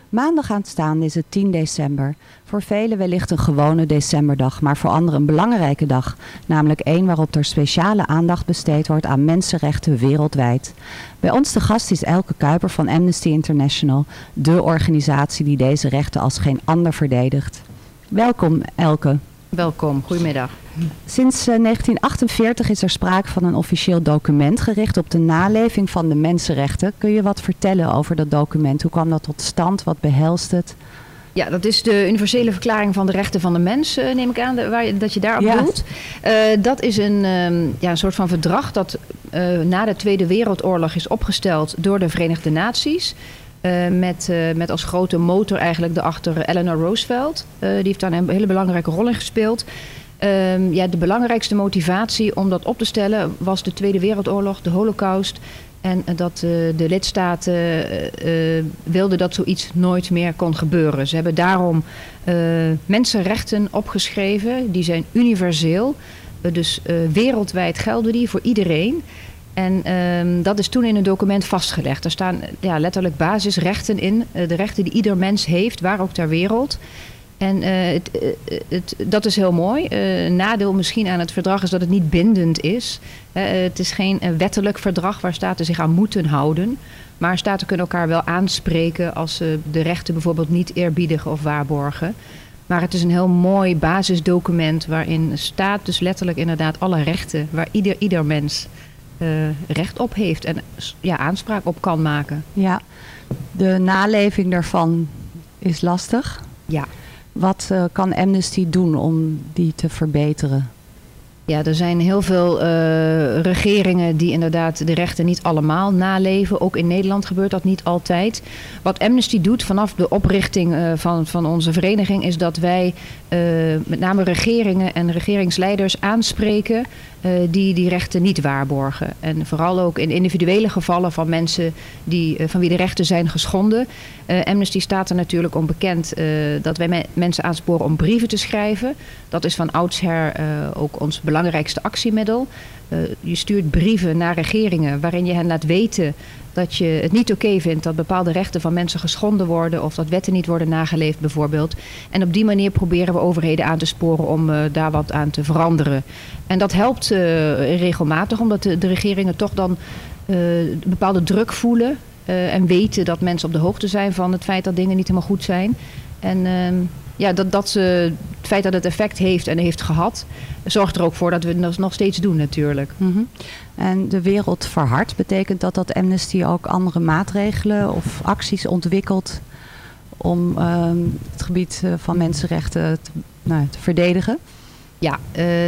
Maandag aanstaande is het 10 december. Voor velen wellicht een gewone decemberdag, maar voor anderen een belangrijke dag. Namelijk één waarop er speciale aandacht besteed wordt aan mensenrechten wereldwijd. Bij ons de gast is Elke Kuiper van Amnesty International, de organisatie die deze rechten als geen ander verdedigt. Welkom Elke. Welkom, goedemiddag. Sinds 1948 is er sprake van een officieel document gericht op de naleving van de mensenrechten. Kun je wat vertellen over dat document? Hoe kwam dat tot stand? Wat behelst het? Ja, dat is de Universele Verklaring van de Rechten van de Mens, neem ik aan, dat je daarop doelt. Dat is een soort van verdrag dat na de Tweede Wereldoorlog is opgesteld door de Verenigde Naties. Met als grote motor eigenlijk daarachter Eleanor Roosevelt. Die heeft daar een hele belangrijke rol in gespeeld. De belangrijkste motivatie om dat op te stellen was de Tweede Wereldoorlog, de Holocaust. En dat de lidstaten wilden dat zoiets nooit meer kon gebeuren. Ze hebben daarom mensenrechten opgeschreven. Die zijn universeel. Dus wereldwijd gelden die voor iedereen. En dat is toen in een document vastgelegd. Er staan letterlijk basisrechten in. De rechten die ieder mens heeft, waar ook ter wereld. En dat is heel mooi. Een nadeel misschien aan het verdrag is dat het niet bindend is. Het is geen wettelijk verdrag waar staten zich aan moeten houden. Maar staten kunnen elkaar wel aanspreken als ze de rechten bijvoorbeeld niet eerbiedigen of waarborgen. Maar het is een heel mooi basisdocument waarin staat dus letterlijk inderdaad alle rechten waar ieder mens recht op heeft en aanspraak op kan maken. Ja, de naleving daarvan is lastig. Ja. Wat kan Amnesty doen om die te verbeteren? Ja, er zijn heel veel regeringen die inderdaad de rechten niet allemaal naleven. Ook in Nederland gebeurt dat niet altijd. Wat Amnesty doet vanaf de oprichting van onze vereniging is dat wij met name regeringen en regeringsleiders aanspreken die rechten niet waarborgen. En vooral ook in individuele gevallen van mensen van wie de rechten zijn geschonden. Amnesty staat er natuurlijk om bekend dat wij mensen aansporen om brieven te schrijven. Dat is van oudsher ook ons belangrijkste actiemiddel. Je stuurt brieven naar regeringen waarin je hen laat weten dat je het niet oké vindt dat bepaalde rechten van mensen geschonden worden of dat wetten niet worden nageleefd bijvoorbeeld. En op die manier proberen we overheden aan te sporen om daar wat aan te veranderen. En dat helpt regelmatig omdat de regeringen toch dan bepaalde druk voelen en weten dat mensen op de hoogte zijn van het feit dat dingen niet helemaal goed zijn. En het feit dat het effect heeft en heeft gehad, zorgt er ook voor dat we het nog steeds doen natuurlijk. Mm-hmm. En de wereld verhardt, betekent dat Amnesty ook andere maatregelen of acties ontwikkelt om het gebied van mensenrechten te verdedigen? Ja,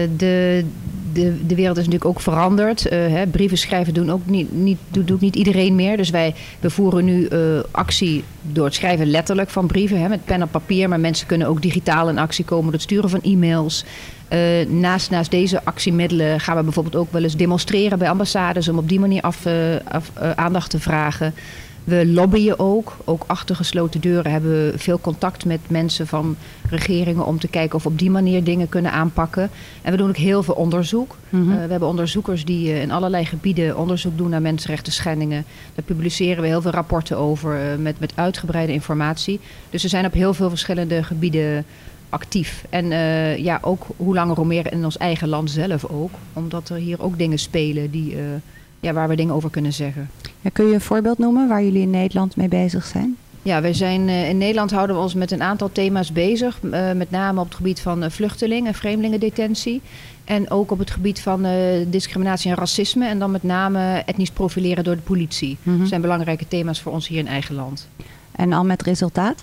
de wereld is natuurlijk ook veranderd. Brieven schrijven doet niet iedereen meer. Dus we voeren nu actie door het schrijven letterlijk van brieven. Met pen op papier. Maar mensen kunnen ook digitaal in actie komen door het sturen van e-mails. Naast deze actiemiddelen gaan we bijvoorbeeld ook wel eens demonstreren bij ambassades om op die manier aandacht te vragen. We lobbyen ook achter gesloten deuren hebben we veel contact met mensen van regeringen om te kijken of we op die manier dingen kunnen aanpakken. En we doen ook heel veel onderzoek. Mm-hmm. We hebben onderzoekers die in allerlei gebieden onderzoek doen naar mensenrechten schendingen. Daar publiceren we heel veel rapporten over met uitgebreide informatie. Dus we zijn op heel veel verschillende gebieden actief. En ook hoe langer hoe meer in ons eigen land zelf ook. Omdat er hier ook dingen spelen waar we dingen over kunnen zeggen. Ja, kun je een voorbeeld noemen waar jullie in Nederland mee bezig zijn? Ja, wij zijn in Nederland houden we ons met een aantal thema's bezig. Met name op het gebied van vluchteling- en vreemdelingendetentie. En ook op het gebied van discriminatie en racisme. En dan met name etnisch profileren door de politie. Mm-hmm. Dat zijn belangrijke thema's voor ons hier in eigen land. En al met resultaat?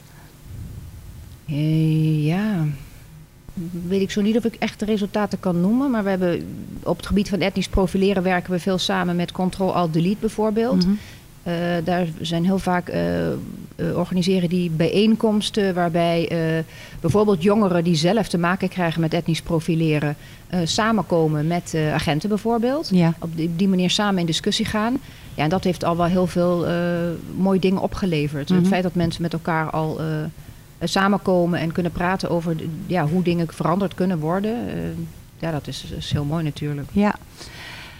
Weet ik zo niet of ik echt de resultaten kan noemen. Maar we hebben op het gebied van etnisch profileren werken we veel samen met Ctrl-Alt-Delete bijvoorbeeld. Mm-hmm. Daar zijn heel vaak organiseren die bijeenkomsten waarbij bijvoorbeeld jongeren die zelf te maken krijgen met etnisch profileren samenkomen met agenten bijvoorbeeld. Ja. Op die manier samen in discussie gaan. Ja, en dat heeft al wel heel veel mooie dingen opgeleverd. Mm-hmm. Het feit dat mensen met elkaar al samenkomen en kunnen praten over hoe dingen veranderd kunnen worden. Dat is heel mooi natuurlijk. Ja.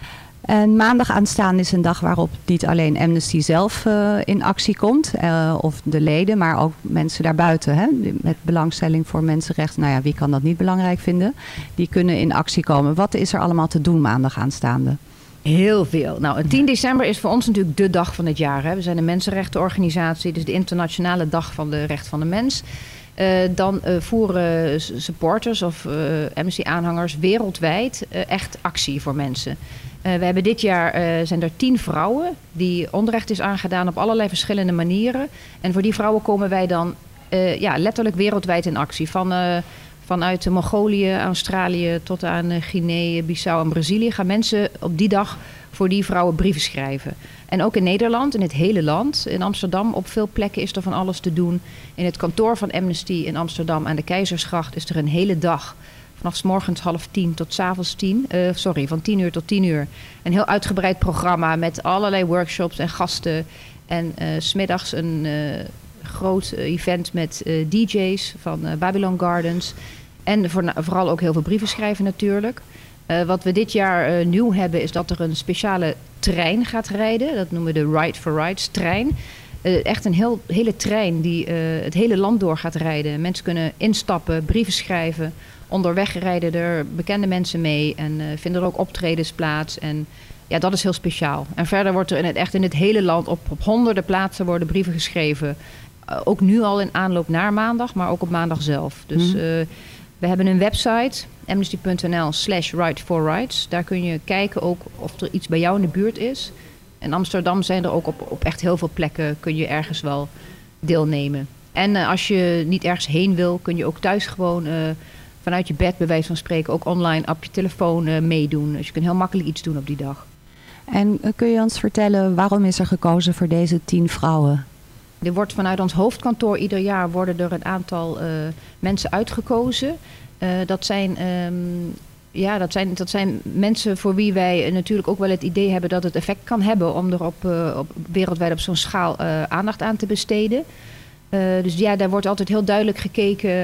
En maandag aanstaande is een dag waarop niet alleen Amnesty zelf in actie komt, of de leden, maar ook mensen daarbuiten. Hè, met belangstelling voor mensenrechten. Nou ja, wie kan dat niet belangrijk vinden? Die kunnen in actie komen. Wat is er allemaal te doen maandag aanstaande? Heel veel. Nou, 10 december is voor ons natuurlijk de dag van het jaar. Hè. We zijn een mensenrechtenorganisatie, dus de internationale dag van de recht van de mens. Dan voeren supporters of Amnesty-aanhangers wereldwijd echt actie voor mensen. We hebben dit jaar zijn er 10 vrouwen die onrecht is aangedaan op allerlei verschillende manieren. En voor die vrouwen komen wij dan letterlijk wereldwijd in actie. Vanuit Mongolië, Australië tot aan Guinea, Bissau en Brazilië gaan mensen op die dag voor die vrouwen brieven schrijven. En ook in Nederland, in het hele land, in Amsterdam, op veel plekken is er van alles te doen. In het kantoor van Amnesty in Amsterdam aan de Keizersgracht is er een hele dag, vanaf 's morgens 9:30 tot 's avonds 10, van 10 uur tot 10 uur. Een heel uitgebreid programma met allerlei workshops en gasten. En 's middags een groot event met DJ's van Babylon Gardens. En vooral ook heel veel brieven schrijven natuurlijk. Wat we dit jaar nieuw hebben is dat er een speciale trein gaat rijden. Dat noemen we de Ride for Rights trein. Echt een hele trein die het hele land door gaat rijden. Mensen kunnen instappen, brieven schrijven. Onderweg rijden er bekende mensen mee en vinden er ook optredens plaats. En ja, dat is heel speciaal. En verder wordt er in het hele land op honderden plaatsen worden brieven geschreven. Ook nu al in aanloop naar maandag, maar ook op maandag zelf. Dus we hebben een website, amnesty.nl/right4rights. Daar kun je kijken ook of er iets bij jou in de buurt is. In Amsterdam zijn er ook op echt heel veel plekken kun je ergens wel deelnemen. En als je niet ergens heen wil, kun je ook thuis gewoon vanuit je bed, bij wijze van spreken, ook online op je telefoon meedoen. Dus je kunt heel makkelijk iets doen op die dag. En kun je ons vertellen, waarom is er gekozen voor deze 10 vrouwen? Er wordt vanuit ons hoofdkantoor ieder jaar worden er een aantal mensen uitgekozen. Dat zijn mensen voor wie wij natuurlijk ook wel het idee hebben dat het effect kan hebben om er wereldwijd op zo'n schaal aandacht aan te besteden. Dus ja, daar wordt altijd heel duidelijk gekeken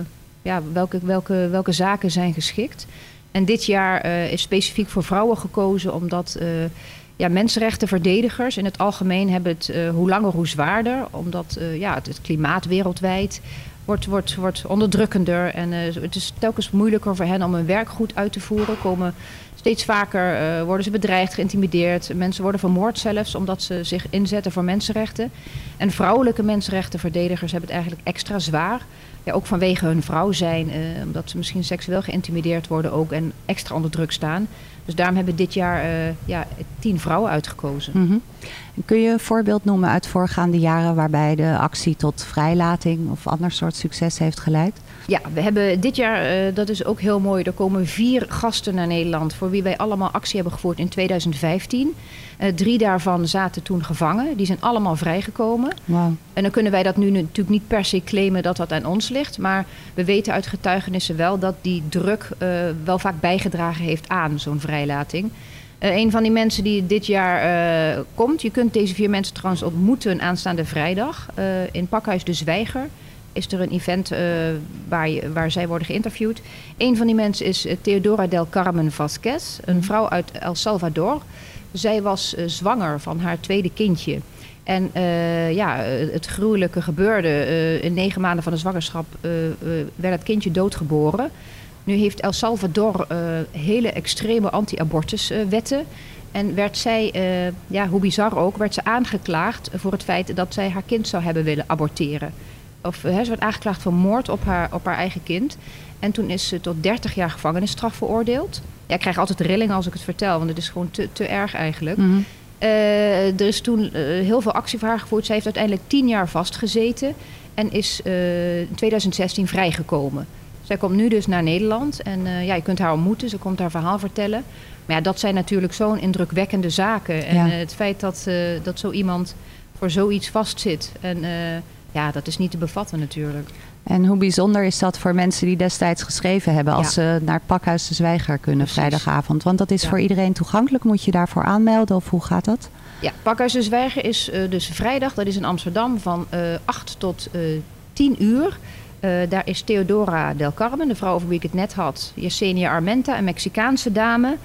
welke zaken zijn geschikt. En dit jaar is specifiek voor vrouwen gekozen omdat mensenrechtenverdedigers in het algemeen hebben het hoe langer hoe zwaarder. Omdat het klimaat wereldwijd wordt onderdrukkender. En het is telkens moeilijker voor hen om hun werk goed uit te voeren. Steeds vaker worden ze bedreigd, geïntimideerd. Mensen worden vermoord zelfs omdat ze zich inzetten voor mensenrechten. En vrouwelijke mensenrechtenverdedigers hebben het eigenlijk extra zwaar. Ja, ook vanwege hun vrouw zijn. Omdat ze misschien seksueel geïntimideerd worden ook en extra onder druk staan. Dus daarom hebben we dit jaar 10 vrouwen uitgekozen. Mm-hmm. Kun je een voorbeeld noemen uit voorgaande jaren waarbij de actie tot vrijlating of ander soort succes heeft geleid? Ja, we hebben dit jaar, dat is ook heel mooi, er komen 4 gasten naar Nederland voor wie wij allemaal actie hebben gevoerd in 2015. 3 daarvan zaten toen gevangen. Die zijn allemaal vrijgekomen. Wow. En dan kunnen wij dat nu natuurlijk niet per se claimen dat dat aan ons ligt. Maar we weten uit getuigenissen wel dat die druk wel vaak bijgedragen heeft aan zo'n vrijlating. Een van die mensen die dit jaar komt. Je kunt deze 4 mensen trouwens ontmoeten aanstaande vrijdag. In Pakhuis de Zwijger is er een event waar zij worden geïnterviewd. Een van die mensen is Theodora del Carmen Vasquez. Een vrouw uit El Salvador. Zij was zwanger van haar tweede kindje. En het gruwelijke gebeurde. In 9 maanden van de zwangerschap werd het kindje doodgeboren. Nu heeft El Salvador hele extreme anti-abortuswetten. En werd zij, hoe bizar ook, werd ze aangeklaagd voor het feit dat zij haar kind zou hebben willen aborteren. Ze werd aangeklaagd voor moord op haar eigen kind. En toen is ze tot 30 jaar gevangenisstraf veroordeeld. Ja, ik krijg altijd rillingen als ik het vertel, want het is gewoon te erg eigenlijk. Mm-hmm. Er is toen heel veel actie voor haar gevoerd. Zij heeft uiteindelijk 10 jaar vastgezeten en is in 2016 vrijgekomen. Zij komt nu dus naar Nederland en je kunt haar ontmoeten. Ze komt haar verhaal vertellen. Maar ja, dat zijn natuurlijk zo'n indrukwekkende zaken. En het feit dat zo iemand voor zoiets vastzit. En dat is niet te bevatten natuurlijk. En hoe bijzonder is dat voor mensen die destijds geschreven hebben als ze naar het Pakhuis de Zwijger kunnen vrijdagavond? Want dat is voor iedereen toegankelijk. Moet je daarvoor aanmelden of hoe gaat dat? Ja, Pakhuis de Zwijger is dus vrijdag. Dat is in Amsterdam van 8 tot 10 uur. Daar is Theodora del Carmen, de vrouw over wie ik het net had. Yesenia Armenta, een Mexicaanse dame.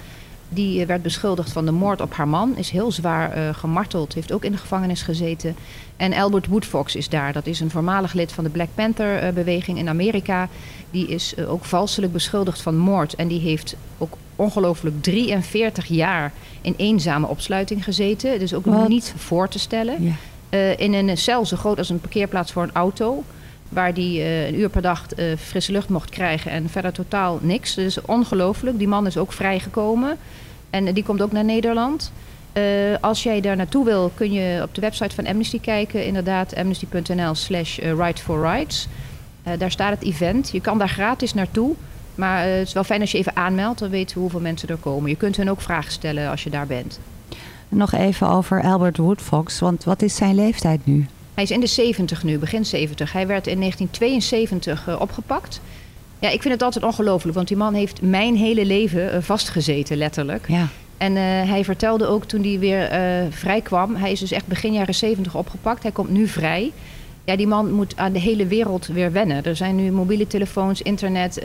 Die werd beschuldigd van de moord op haar man. Is heel zwaar gemarteld. Heeft ook in de gevangenis gezeten. En Albert Woodfox is daar. Dat is een voormalig lid van de Black Panther beweging in Amerika. Die is ook valselijk beschuldigd van moord. En die heeft ook ongelooflijk 43 jaar in eenzame opsluiting gezeten. Dus ook niet voor te stellen. Ja. In een cel zo groot als een parkeerplaats voor een auto. Waar die een uur per dag frisse lucht mocht krijgen en verder totaal niks. Dus ongelooflijk. Die man is ook vrijgekomen. En die komt ook naar Nederland. Als jij daar naartoe wil, kun je op de website van Amnesty kijken. Inderdaad, amnesty.nl/Right for Rights. Daar staat het event. Je kan daar gratis naartoe. Maar het is wel fijn als je even aanmeldt. Dan weten we hoeveel mensen er komen. Je kunt hen ook vragen stellen als je daar bent. Nog even over Albert Woodfox. Want wat is zijn leeftijd nu? Hij is in de 70 nu, begin 70. Hij werd in 1972 opgepakt. Ja, ik vind het altijd ongelooflijk, want die man heeft mijn hele leven vastgezeten, letterlijk. Ja. En hij vertelde ook toen hij weer vrij kwam, hij is dus echt begin jaren 70 opgepakt. Hij komt nu vrij. Ja, die man moet aan de hele wereld weer wennen. Er zijn nu mobiele telefoons, internet.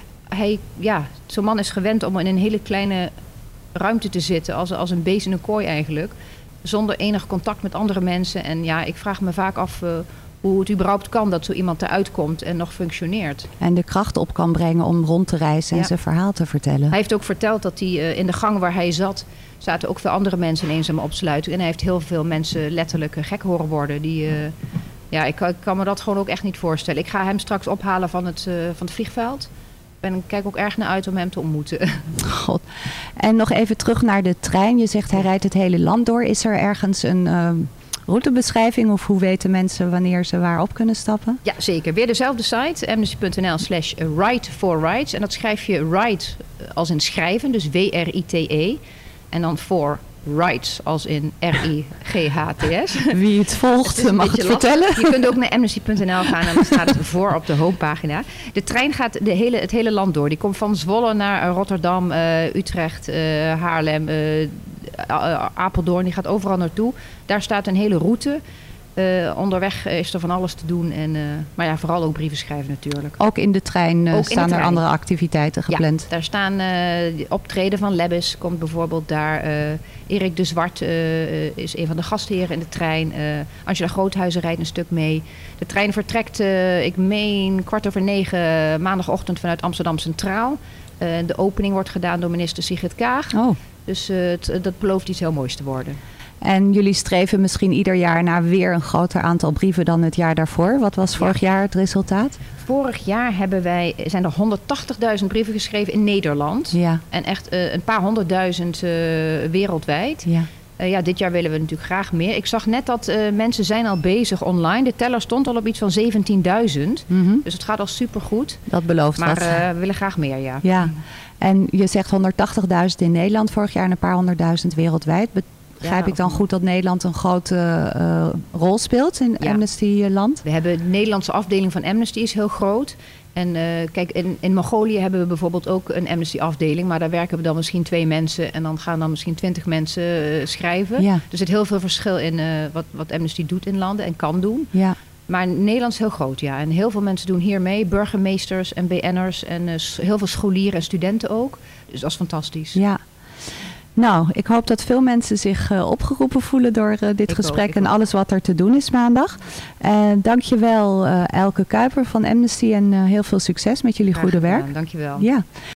Zo'n man is gewend om in een hele kleine ruimte te zitten, als een beest in een kooi eigenlijk. Zonder enig contact met andere mensen. En ja, ik vraag me vaak af hoe het überhaupt kan dat zo iemand eruit komt en nog functioneert. En de kracht op kan brengen om rond te reizen en zijn verhaal te vertellen. Hij heeft ook verteld dat hij in de gang waar hij zat, zaten ook veel andere mensen in eenzame opsluiting. En hij heeft heel veel mensen letterlijk gek horen worden. Ik kan me dat gewoon ook echt niet voorstellen. Ik ga hem straks ophalen van het vliegveld. En ik kijk ook erg naar uit om hem te ontmoeten. God. En nog even terug naar de trein. Je zegt hij rijdt het hele land door. Is er ergens een routebeschrijving of hoe weten mensen wanneer ze waar op kunnen stappen? Ja, zeker. Weer dezelfde site, amnesty.nl/Right for Rights. En dat schrijf je right als in schrijven, dus WRITE. En dan for rights als in RIGHTS. Wie het volgt mag het vertellen. Je kunt ook naar amnesty.nl gaan en dan staat het voor op de homepagina. De trein gaat het hele land door. Die komt van Zwolle naar Rotterdam, Utrecht, Haarlem, Apeldoorn. Die gaat overal naartoe. Daar staat een hele route. Onderweg is er van alles te doen. Maar ja, vooral ook brieven schrijven natuurlijk. Ook in de trein staan er andere activiteiten gepland? Ja, daar staan optreden van Lebbes komt bijvoorbeeld daar. Erik de Zwart is een van de gastheren in de trein. Angela Groothuizen rijdt een stuk mee. De trein vertrekt, ik meen 8:45 maandagochtend vanuit Amsterdam Centraal. De opening wordt gedaan door minister Sigrid Kaag. Oh. Dus dat belooft iets heel moois te worden. En jullie streven misschien ieder jaar naar weer een groter aantal brieven dan het jaar daarvoor. Wat was vorig jaar het resultaat? Vorig jaar zijn er 180.000 brieven geschreven in Nederland. Ja. En echt een paar 100.000 wereldwijd. Ja. Dit jaar willen we natuurlijk graag meer. Ik zag net dat mensen zijn al bezig online. De teller stond al op iets van 17.000. Mm-hmm. Dus het gaat al supergoed. Dat belooft maar wat. We willen graag meer, ja. Ja. En je zegt 180.000 in Nederland vorig jaar en een paar 100.000 wereldwijd. Begrijp ik dan goed dat Nederland een grote rol speelt in Amnesty-land? We hebben de Nederlandse afdeling van Amnesty is heel groot. En kijk, in Mongolië hebben we bijvoorbeeld ook een Amnesty-afdeling. Maar daar werken we dan misschien 2 mensen. En dan gaan dan misschien 20 mensen schrijven. Ja. Er zit heel veel verschil in wat Amnesty doet in landen en kan doen. Ja. Maar Nederland is heel groot, ja. En heel veel mensen doen hier mee. Burgemeesters en BN'ers en heel veel scholieren en studenten ook. Dus dat is fantastisch. Ja. Nou, ik hoop dat veel mensen zich opgeroepen voelen door dit gesprek en alles wat er te doen is maandag. Dankjewel Elke Kuiper van Amnesty en heel veel succes met jullie goede werk. Dankjewel. Ja.